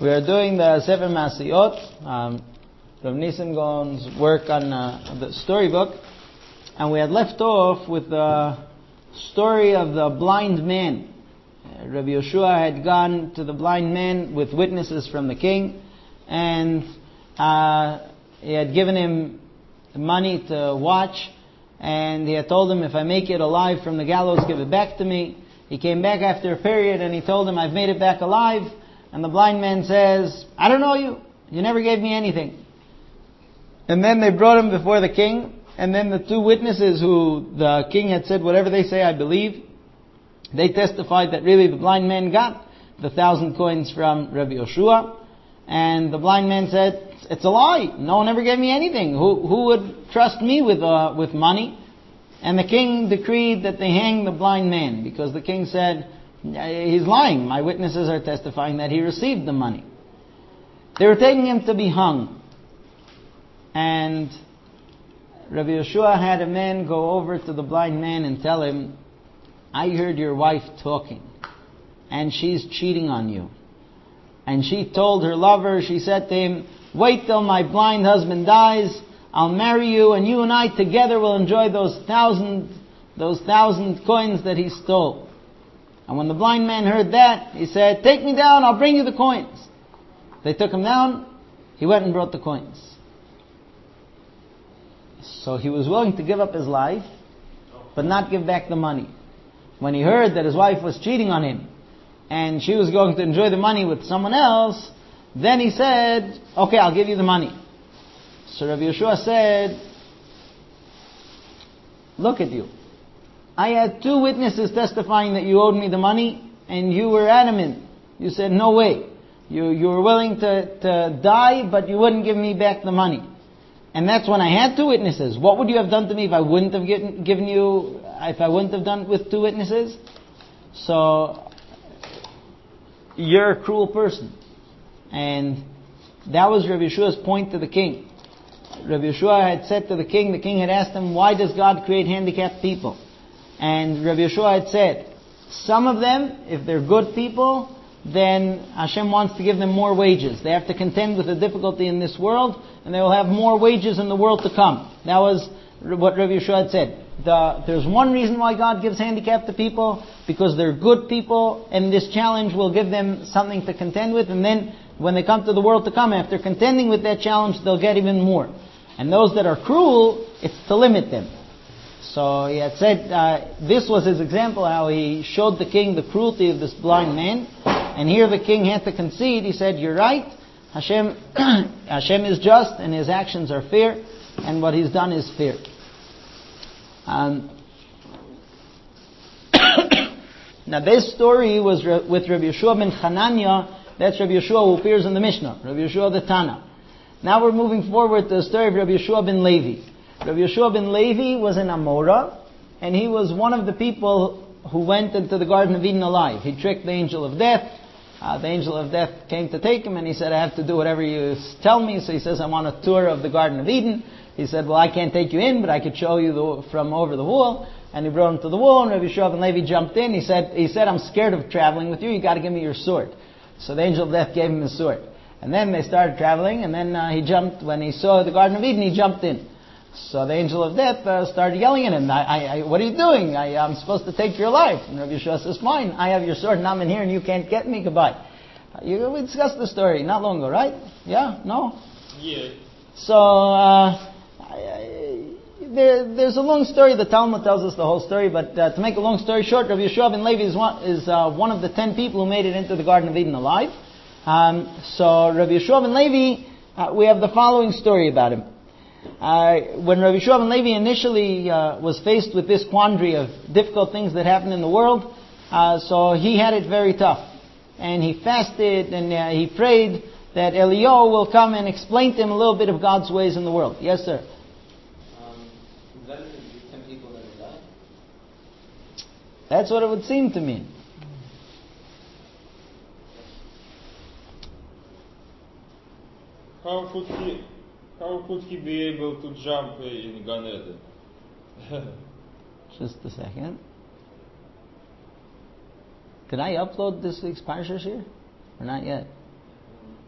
We are doing the Sefer Masiyot, Rav Nisim Gaon's work on the storybook, and we had left off with the story of the blind man. Rabbi Yeshua had gone to the blind man with witnesses from the king, and he had given him money to watch, and he had told him, if I make it alive from the gallows, give it back to me. He came back after a period and he told him, I've made it back alive. And the blind man says, I don't know you. You never gave me anything. And then they brought him before the king, and then the two witnesses who the king had said, whatever they say, I believe, they testified that really the blind man got the 1,000 coins from Rabbi Yeshua. And the blind man said, it's a lie. No one ever gave me anything. Who would trust me with money? And the king decreed that they hang the blind man, because the king said, he's lying. My witnesses are testifying that he received the money. They were taking him to be hung. And Rabbi Yeshua had a man go over to the blind man and tell him, I heard your wife talking, and she's cheating on you. And she told her lover, she said to him, wait till my blind husband dies, I'll marry you, and you and I together will enjoy those 1,000 coins that he stole. And when the blind man heard that, he said, take me down, I'll bring you the coins. They took him down, he went and brought the coins. So he was willing to give up his life, but not give back the money. When he heard that his wife was cheating on him, and she was going to enjoy the money with someone else, then he said, okay, I'll give you the money. So Rabbi Yeshua said, look at you. I had two witnesses testifying that you owed me the money, and you were adamant. You said, no way. You were willing to die, but you wouldn't give me back the money. And that's when I had two witnesses. What would you have done to me if I wouldn't have if I wouldn't have done it with two witnesses? So, you're a cruel person. And that was Rabbi Yeshua's point to the king. Rabbi Yeshua had said to the king had asked him, why does God create handicapped people? And Rabbi Yeshua had said, some of them, if they're good people, then Hashem wants to give them more wages. They have to contend with the difficulty in this world, and they will have more wages in the world to come. That was what Rabbi Yeshua had said. There's one reason why God gives handicap to people, because they're good people, and this challenge will give them something to contend with, and then when they come to the world to come, after contending with that challenge, they'll get even more. And those that are cruel, it's to limit them. So he had said, this was his example, how he showed the king the cruelty of this blind man. And here the king had to concede. He said, you're right. Hashem is just, and his actions are fair, and what he's done is fair. Now this story was with Rabbi Yeshua ben Chananya. That's Rabbi Yeshua who appears in the Mishnah, Rabbi Yeshua the Tana. Now we're moving forward to the story of Rabbi Yeshua ben Levi. Rabbi Yeshua ben Levi was an Amora, and he was one of the people who went into the Garden of Eden alive. He tricked the angel of death. The angel of death came to take him, and he said, I have to do whatever you tell me. So he says, I want a tour of the Garden of Eden. He said, well, I can't take you in, but I could show you from over the wall. And he brought him to the wall, and Rabbi Yeshua ben Levi jumped in. He said, I'm scared of traveling with you. You got to give me your sword. So the angel of death gave him his sword. And then they started traveling, and then he jumped. When he saw the Garden of Eden, he jumped in. So the angel of death started yelling at him, what are you doing? I'm supposed to take your life. And Rabbi Yeshua says, fine, I have your sword, and I'm in here, and you can't get me, goodbye. We discussed the story not long ago, right? Yeah? No? Yeah. So, there's a long story. The Talmud tells us the whole story, but to make a long story short, Rabbi Yeshua ben Levi is one of the 10 people who made it into the Garden of Eden alive. So Rabbi Yeshua ben Levi, we have the following story about him. When Rabbi Yeshua ben Levi initially was faced with this quandary of difficult things that happen in the world, so he had it very tough. And he fasted and he prayed that Eliyahu will come and explain to him a little bit of God's ways in the world. Yes, sir? Is that the 10 people that died? That's what it would seem to me. How could he be able to jump in Gan Eden? Just a second. Did I upload this week's Parshas here? Or not yet?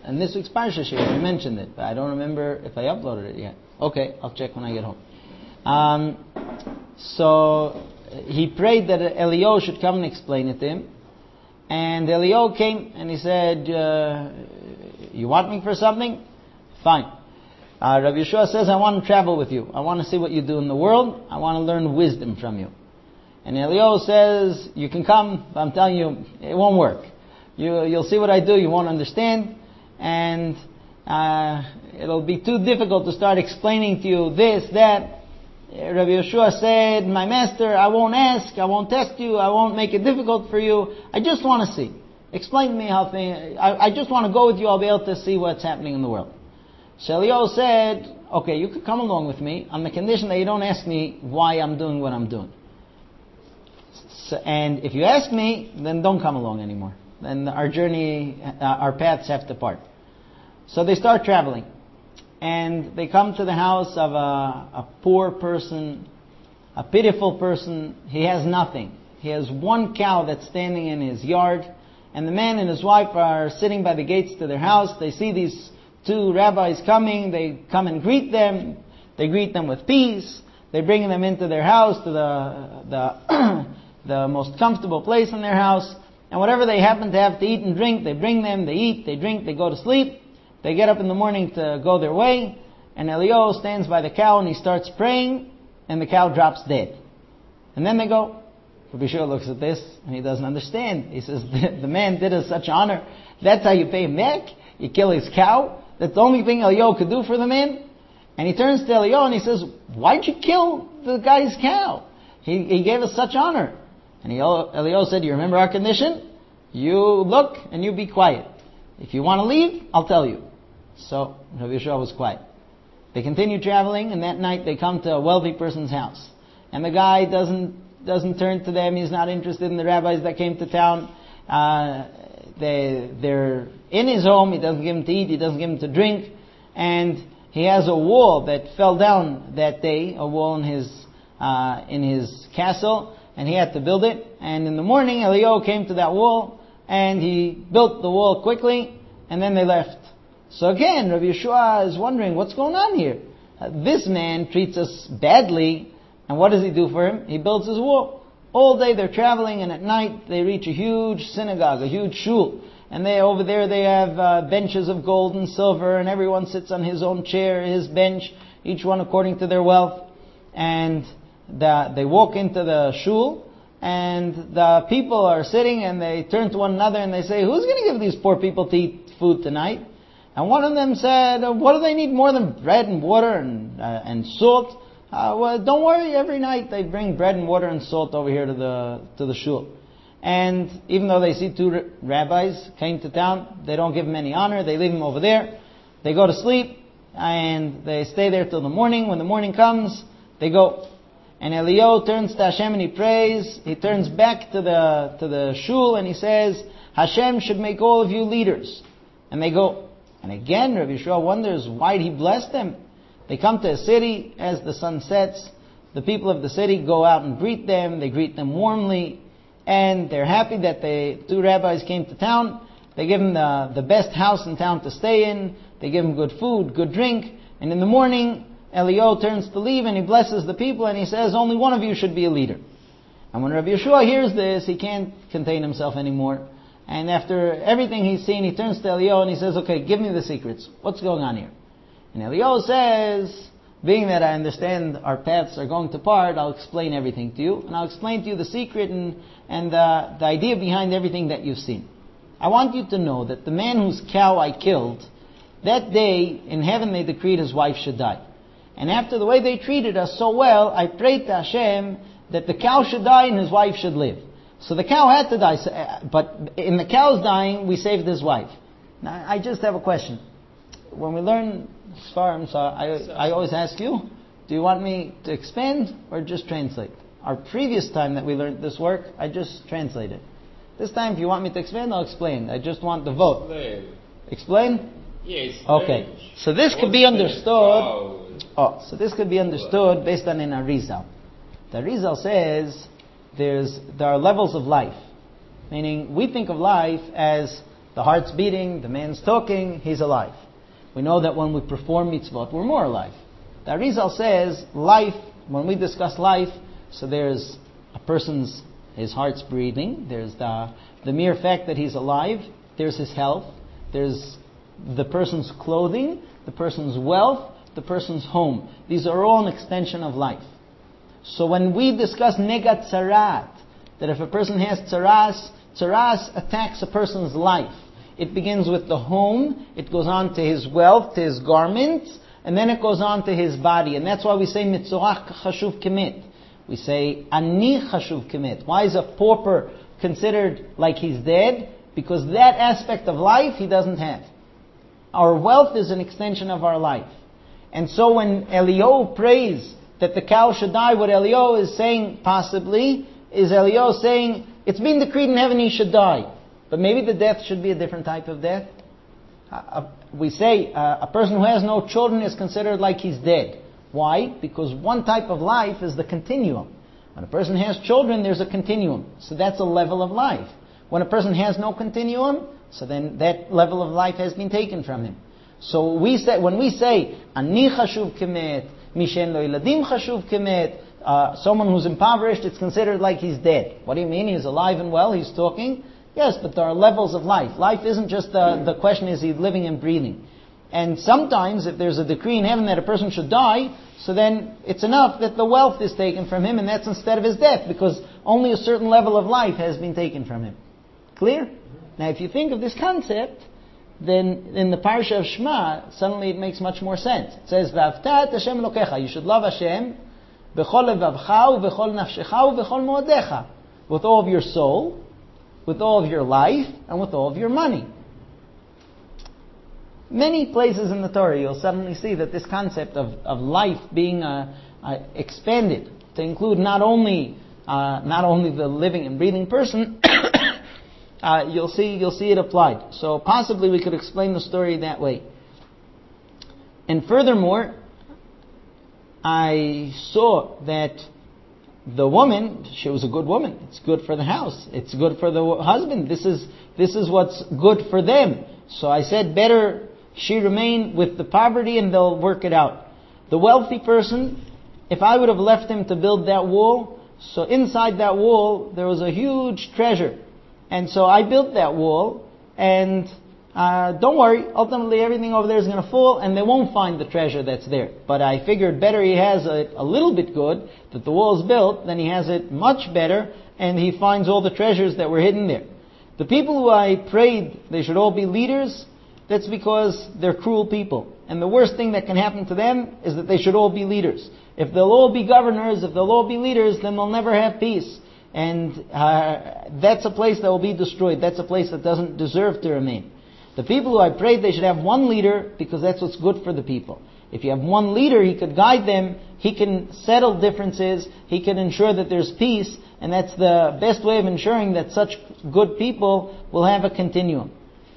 in this week's Parsha Shir, we mentioned it, but I don't remember if I uploaded it yet. Okay, I'll check when I get home. So he prayed that Eliyahu should come and explain it to him. And Eliyahu came and he said, you want me for something? Fine. Rabbi Yeshua says, I want to travel with you. I want to see what you do in the world. I want to learn wisdom from you. And Eliyahu says, you can come, but I'm telling you, it won't work. You'll see what I do, you won't understand. And it'll be too difficult to start explaining to you this, that. Rabbi Yeshua said, my master, I won't ask, I won't test you, I won't make it difficult for you. I just want to see. Explain to me how things... I just want to go with you, I'll be able to see what's happening in the world. So Eliyahu said, okay, you could come along with me on the condition that you don't ask me why I'm doing what I'm doing. So, and if you ask me, then don't come along anymore. Then our journey, our paths have to part. So they start traveling. And they come to the house of a poor person, a pitiful person. He has nothing. He has one cow that's standing in his yard. And the man and his wife are sitting by the gates to their house. They see these two rabbis coming. They come and greet them. They greet them with peace. They bring them into their house, to the most comfortable place in their house. And whatever they happen to have to eat and drink, they bring them. They eat, they drink, they go to sleep. They get up in the morning to go their way, and Eliyahu stands by the cow and he starts praying, and the cow drops dead. And then they go. Rabbi Yeshua looks at this and he doesn't understand. He says, the man did us such honor. That's how you pay him back? You kill his cow? That's the only thing Eliyahu could do for the man? And he turns to Eliyahu and he says, why'd you kill the guy's cow? He gave us such honor. And Eliyahu said, you remember our condition? You look and you be quiet. If you want to leave, I'll tell you. So Rabbi Yeshua was quiet. They continue traveling, and that night they come to a wealthy person's house. And the guy doesn't turn to them. He's not interested in the rabbis that came to town. They're in his home. He doesn't give them to eat. He doesn't give them to drink. And he has a wall that fell down that day, a wall in his castle, and he had to build it. And in the morning, Eliyahu came to that wall, and he built the wall quickly, and then they left. So again, Rabbi Yeshua is wondering, what's going on here? This man treats us badly, and what does he do for him? He builds his wall. All day they're traveling, and at night they reach a huge synagogue, a huge shul. And over there they have benches of gold and silver, and everyone sits on his own chair, his bench, each one according to their wealth. And they walk into the shul, and the people are sitting, and they turn to one another and they say, who's going to give these poor people to eat food tonight? And one of them said, what do they need more than bread and water and salt? Well, don't worry, every night they bring bread and water and salt over here to the shul. And even though they see two rabbis came to town, they don't give them any honor, they leave them over there. They go to sleep, and they stay there till the morning. When the morning comes, they go. And Eliyahu turns to Hashem and he prays. He turns back to the shul and he says, Hashem should make all of you leaders. And they go. And again, Rabbi Yeshua wonders, why did he bless them? They come to a city as the sun sets. The people of the city go out and greet them. They greet them warmly. And they're happy that the two rabbis came to town. They give them the best house in town to stay in. They give them good food, good drink. And in the morning, Eliyahu turns to leave and he blesses the people and he says, only one of you should be a leader. And when Rabbi Yeshua hears this, he can't contain himself anymore. And after everything he's seen, he turns to Eliyahu and he says, okay, give me the secrets. What's going on here? And Eliyahu says, being that I understand our paths are going to part, I'll explain everything to you. And I'll explain to you the secret and the idea behind everything that you've seen. I want you to know that the man whose cow I killed, that day in heaven they decreed his wife should die. And after the way they treated us so well, I prayed to Hashem that the cow should die and his wife should live. So the cow had to die, but in the cow's dying, we saved his wife. Now, I just have a question. When we learn Sfarim, so I always ask you, do you want me to expand or just translate? Our previous time that we learned this work, I just translated. This time, if you want me to expand, I'll explain. I just want the vote. Explain? Yes. Okay. So this could be understood. So this could be understood based on an Arizal. The Arizal says there are levels of life. Meaning, we think of life as The heart's beating, the man's talking, he's alive. We know that when we perform mitzvot, we're more alive. The Arizal says, life, when we discuss life, so there's a person's, his heart's breathing, there's the mere fact that he's alive, there's his health, there's the person's clothing, the person's wealth, the person's home. These are all an extension of life. So when we discuss negat tzarat, that if a person has tzaras attacks a person's life. It begins with the home, it goes on to his wealth, to his garments, and then it goes on to his body. And that's why we say mitzorach chashuv kemet. We say ani chashuv kemet. Why is a pauper considered like he's dead? Because that aspect of life he doesn't have. Our wealth is an extension of our life. And so when Eliyahu prays that the cow should die, what Eliyahu is saying possibly is Eliyahu saying, it's been decreed in heaven he should die. But maybe the death should be a different type of death. We say a person who has no children is considered like he's dead. Why? Because one type of life is the continuum. When a person has children, there's a continuum. So that's a level of life. When a person has no continuum, so then that level of life has been taken from him. So when we say, Ani chashuv kemet, Mishen lo iladim chashuv kemet, someone who's impoverished, it's considered like he's dead. What do you mean? He's alive and well, he's talking? Yes, but there are levels of life. Life isn't just the question, is he living and breathing? And sometimes, if there's a decree in heaven that a person should die, so then it's enough that the wealth is taken from him, and that's instead of his death, because only a certain level of life has been taken from him. Clear? Now, if you think of this concept, then in the parsha of Shema, suddenly it makes much more sense. It says, V'avta et Hashem Elokecha. You should love Hashem, b'chol levavcha, u'b'chol nafshecha, u'b'chol mo'adecha. With all of your soul, with all of your life, and with all of your money. Many places in the Torah you'll suddenly see that this concept of life being expanded to include not only the living and breathing person, you'll see it applied. So possibly we could explain the story that way. And furthermore, I saw that the woman, she was a good woman. It's good for the house. It's good for the husband. This is what's good for them. So I said, better she remain with the poverty and they'll work it out. The wealthy person, if I would have left him to build that wall, so inside that wall there was a huge treasure. And so I built that wall, and don't worry, ultimately everything over there is going to fall and they won't find the treasure that's there. But I figured better he has it a little bit good, that the wall is built, than he has it much better and he finds all the treasures that were hidden there. The people who I prayed they should all be leaders, that's because they're cruel people. And the worst thing that can happen to them is that they should all be leaders. If they'll all be governors, if they'll all be leaders, then they'll never have peace. And that's a place that will be destroyed. That's a place that doesn't deserve to remain. The people who I prayed they should have one leader, because that's what's good for the people. If you have one leader, he could guide them, he can settle differences, he can ensure that there's peace, and that's the best way of ensuring that such good people will have a continuum.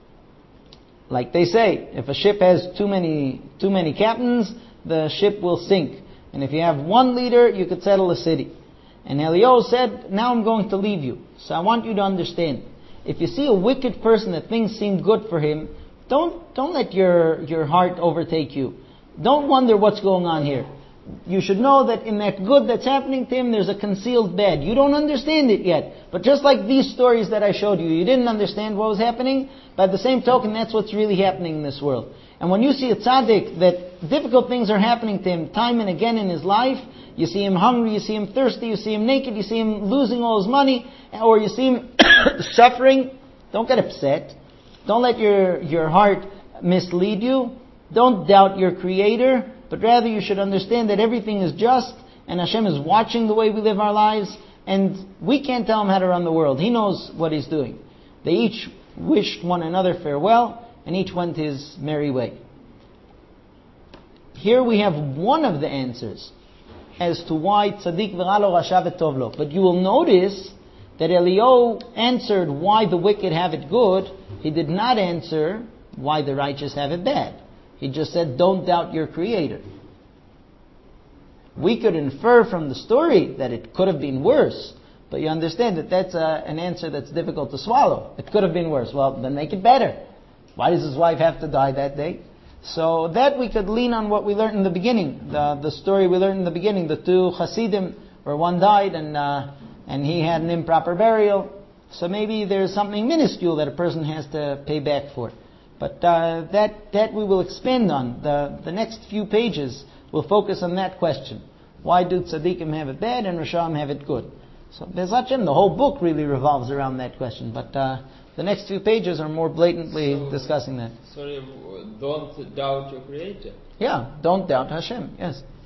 Like they say, if a ship has too many captains, the ship will sink. And if you have one leader, you could settle a city. And Eliyahu said, now I'm going to leave you. So I want you to understand. If you see a wicked person that things seem good for him, don't let your heart overtake you. Don't wonder what's going on here. You should know that in that good that's happening to him, there's a concealed bad. You don't understand it yet. But just like these stories that I showed you, you didn't understand what was happening. By the same token, that's what's really happening in this world. And when you see a tzaddik, that difficult things are happening to him time and again in his life, you see him hungry, you see him thirsty, you see him naked, you see him losing all his money, or you see him suffering, don't get upset. Don't let your heart mislead you. Don't doubt your Creator, but rather you should understand that everything is just, and Hashem is watching the way we live our lives, and we can't tell Him how to run the world. He knows what He's doing. They each wished one another farewell, and each went his merry way. Here we have one of the answers as to why tzaddik v'ra lo, rasha v'tov lo. But you will notice that Eliyahu answered why the wicked have it good. He did not answer why the righteous have it bad. He just said, don't doubt your Creator. We could infer from the story that it could have been worse, But you understand that that's an answer that's difficult to swallow. It could have been worse. Well, then make it better. Why does his wife have to die that day? So that we could lean on what we learned in the beginning. The story we learned in the beginning, the two Hasidim, where one died and he had an improper burial. So maybe there's something minuscule that a person has to pay back for. But that we will expand on. The next few pages will focus on that question. Why do tzaddikim have it bad and Rashaim have it good? So Be'ez Hashem, the whole book really revolves around that question. But the next few pages are more blatantly discussing that. Sorry, don't doubt your Creator. Yeah, don't doubt Hashem, yes.